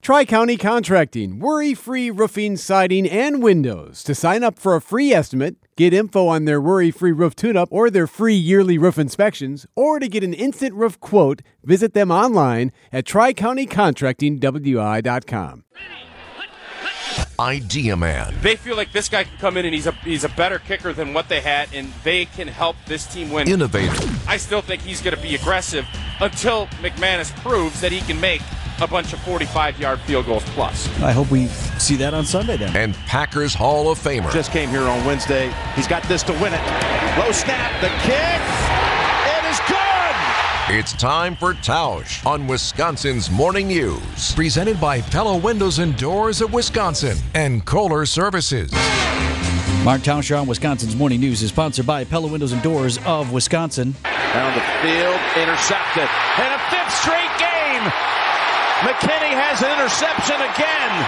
Tri-County Contracting, worry-free roofing, siding, and windows. To sign up for a free estimate, get info on their worry-free roof tune-up or their free yearly roof inspections, or to get an instant roof quote, visit them online at tricountycontractingwi.com. Idea Man. They feel like this guy can come in and he's a better kicker than what they had, and they can help this team win. Innovator. I still think he's going to be aggressive until McManus proves that he can make a bunch of 45-yard field goals plus. I hope we see that on Sunday then. And Packers Hall of Famer. Just came here on Wednesday. He's got this to win it. Low snap, the kick. It is good. It's time for Tausch on Wisconsin's Morning News. Presented by Pella Windows and Doors of Wisconsin and Kohler Services. Mark Tausch on Wisconsin's Morning News is sponsored by Pella Windows and Doors of Wisconsin. Down the field, intercepted. And a fifth straight game. McKinney has an interception again.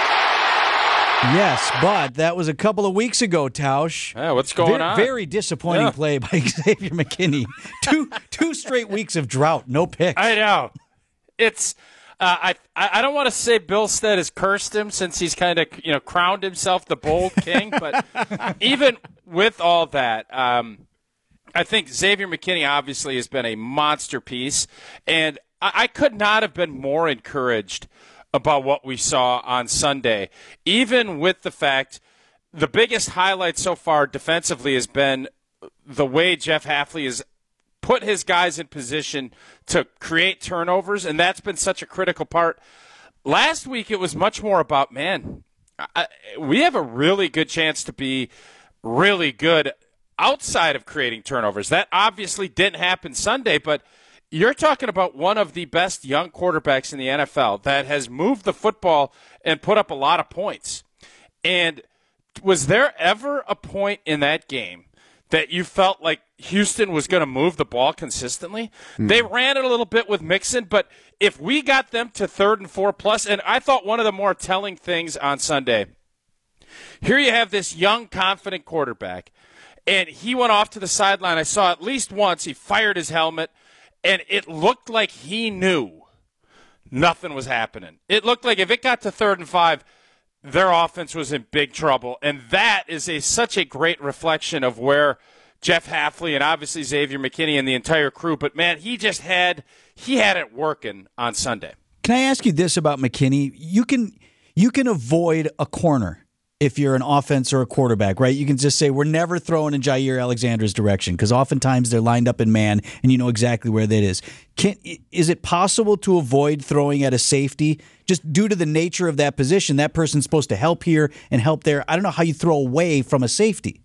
Yes, but that was a couple of weeks ago, Tausch. Yeah, what's going on? Very disappointing play by Xavier McKinney. Two straight weeks of drought, no picks. I know. It's I don't want to say Bill Stead has cursed him since he's kind of crowned himself the bold king, but even with all that, I think Xavier McKinney obviously has been a monster piece, and I could not have been more encouraged about what we saw on Sunday, even with the fact the biggest highlight so far defensively has been the way Jeff Hafley has put his guys in position to create turnovers, and that's been such a critical part. Last week it was much more about, we have a really good chance to be really good outside of creating turnovers. That obviously didn't happen Sunday, but you're talking about one of the best young quarterbacks in the NFL that has moved the football and put up a lot of points. And was there ever a point in that game that you felt like Houston was going to move the ball consistently? They ran it a little bit with Mixon, but if we got them to 3rd and 4+, and I thought one of the more telling things on Sunday, here you have this young, confident quarterback, and he went off to the sideline. I saw at least once he fired his helmet, and it looked like he knew nothing was happening. It looked like if it got to 3rd and 5, their offense was in big trouble. And that is such a great reflection of where Jeff Hafley and obviously Xavier McKinney and the entire crew, but man, he had it working on Sunday. Can I ask you this about McKinney? You can avoid a corner if you're an offense or a quarterback, right? You can just say, we're never throwing in Jair Alexander's direction, because oftentimes they're lined up in man, and you know exactly where that is. Is it possible to avoid throwing at a safety just due to the nature of that position? That person's supposed to help here and help there. I don't know how you throw away from a safety.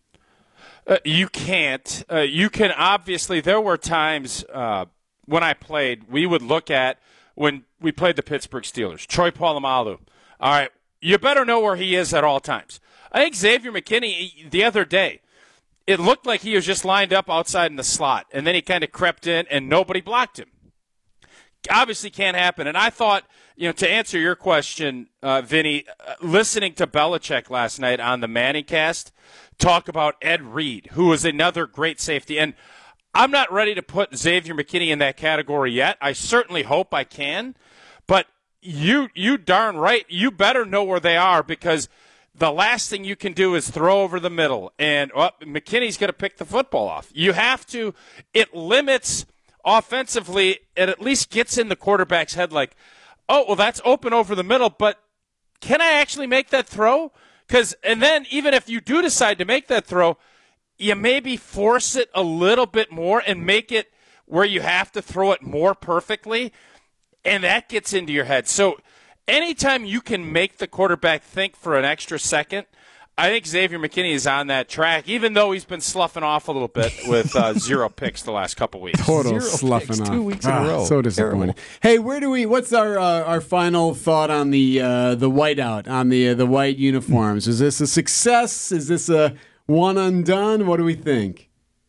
You can't. You can obviously. There were times when I played, we would look at when we played the Pittsburgh Steelers, Troy Polamalu. All right. You better know where he is at all times. I think Xavier McKinney the other day, it looked like he was just lined up outside in the slot, and then he kind of crept in, and nobody blocked him. Obviously can't happen. And I thought, to answer your question, Vinny, listening to Belichick last night on the Manningcast talk about Ed Reed, who was another great safety. And I'm not ready to put Xavier McKinney in that category yet. I certainly hope I can. But you darn right, you better know where they are, because the last thing you can do is throw over the middle, and McKinney's going to pick the football off. You have to. It limits offensively. It at least gets in the quarterback's head like, oh, well, that's open over the middle, but can I actually make that throw? And then even if you do decide to make that throw, you maybe force it a little bit more and make it where you have to throw it more perfectly. And that gets into your head. So anytime you can make the quarterback think for an extra second, I think Xavier McKinney is on that track, even though he's been sloughing off a little bit with 0 picks the last couple weeks. Total 0 sloughing picks, off. 2 weeks in a row. So disappointing. Terrible. Hey, what's our final thought on the whiteout, on the white uniforms? Is this a success? Is this a one undone? What do we think?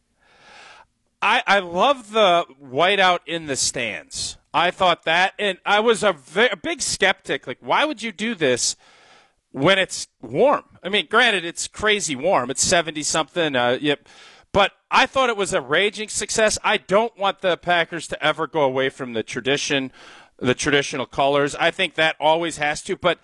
I love the whiteout in the stands. I thought that, and I was a big skeptic. Like, why would you do this when it's warm? I mean, granted, it's crazy warm. It's 70-something. But I thought it was a raging success. I don't want the Packers to ever go away from the tradition the traditional colors. I think that always has to. But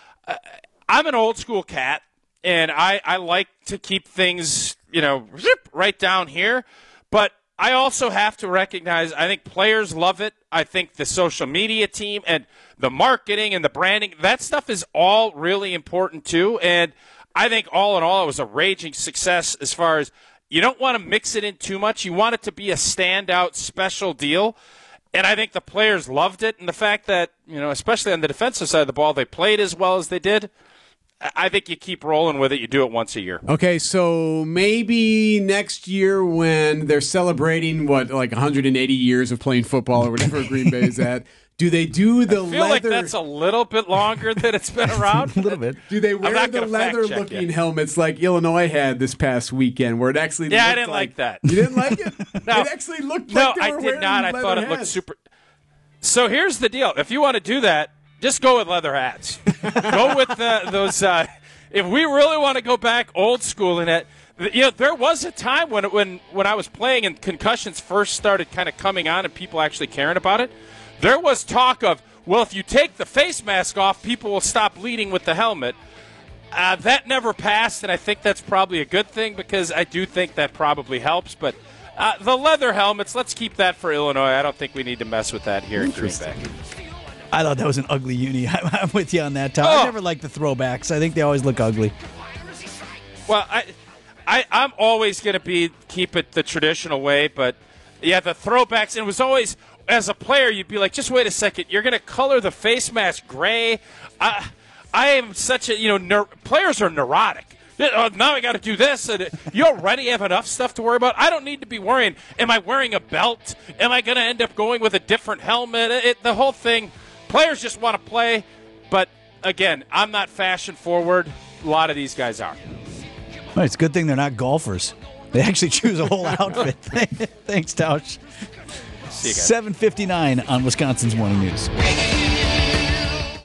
I'm an old school cat, and I like to keep things, right down here. But I also have to recognize, I think players love it. I think the social media team and the marketing and the branding, that stuff is all really important too. And I think all in all, it was a raging success as far as you don't want to mix it in too much. You want it to be a standout special deal. And I think the players loved it. And the fact that, especially on the defensive side of the ball, they played as well as they did. I think you keep rolling with it. You do it once a year. Okay, so maybe next year when they're celebrating, 180 years of playing football or whatever Green Bay is at, do they do the leather? I feel like that's a little bit longer than it's been around. A little bit. Do they wear the leather-looking helmets like Illinois had this past weekend, where it actually looked I didn't like that. You didn't like it? No. It actually looked like they were wearing No, I did not. I thought it looked hats. super. So here's the deal. If you want to do that, just go with leather hats. Go with those. If we really want to go back old school in it, there was a time when I was playing and concussions first started kind of coming on and people actually caring about it. There was talk of, well, if you take the face mask off, people will stop bleeding with the helmet. That never passed, and I think that's probably a good thing because I do think that probably helps. But the leather helmets, let's keep that for Illinois. I don't think we need to mess with that here in Green Bay. I thought that was an ugly uni. I'm with you on that, Tom. I never liked the throwbacks. I think they always look ugly. Well, I'm always going to keep it the traditional way, but yeah, the throwbacks. And it was always, as a player, you'd be like, just wait a second, you're going to color the face mask gray. I am such a players are neurotic. Now I got to do this, and you already have enough stuff to worry about. I don't need to be worrying. Am I wearing a belt? Am I going to end up going with a different helmet? The whole thing. Players just want to play, but again, I'm not fashion forward. A lot of these guys are. Well, it's a good thing they're not golfers. They actually choose a whole outfit. Thanks, Tausch. See you guys. 7:59 on Wisconsin's Morning News.